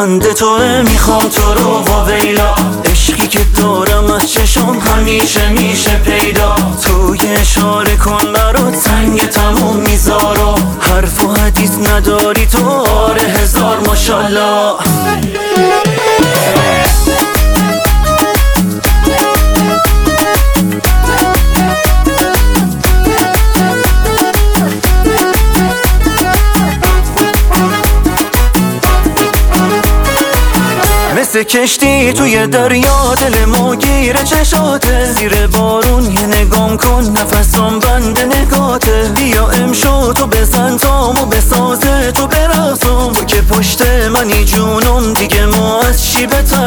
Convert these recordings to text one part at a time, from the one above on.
بند توه، میخوام تو رو واویلا. عشقی که دارم از چشم همیشه میشه پیدا. تو یه اشاره کن برات سنگ تموم میذارم. حرف و حدیث نداری تو، آره هزار ماشالله. مثل کشتی توی دریا دلمو گیره چشاته. زیر بارون یه نگام کن نفسم بند نگاته. بیا امشو تو بزن تامو بسازه تو برقصم. تو که پشت منی جونم دیگه ما از چی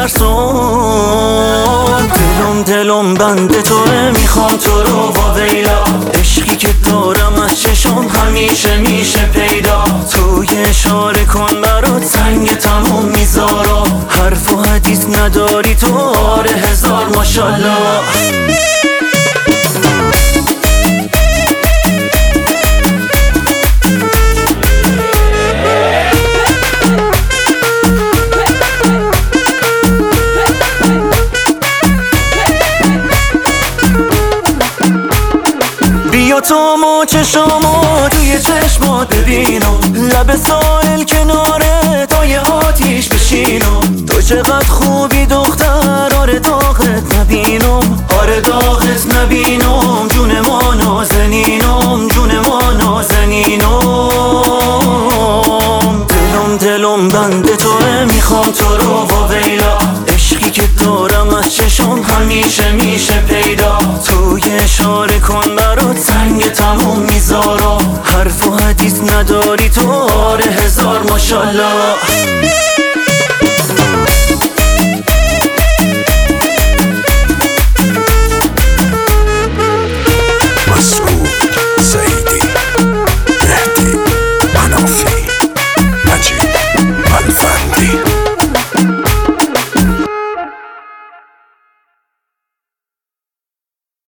بترسم. دلم بند توه، میخوام تو رو واویلا. عشقی که دارم از چشم همیشه میشه پیدا. تو یه اشاره کن برات سنگ تموم میذارم. حرف و حدیث نداری تو، آره هزار ماشالله. بیا تو مو چشامو توی چشمات ببینم. لب ساحل کناره تا یه آتیش بشینم. تو چقدر خوبی دختر، آره داغت نبینم. آره داغت نبینم. جون ما نازنینم، جون ما نازنینم. دلم بند توه، میخوام تو رو واویلا. عشقی که دارم از چشم همیشه میشه پیدا. تو یه اشاره کن برات سنگ تموم میذارم. حرف و حدیث نداری تو، آره هزار ماشالله.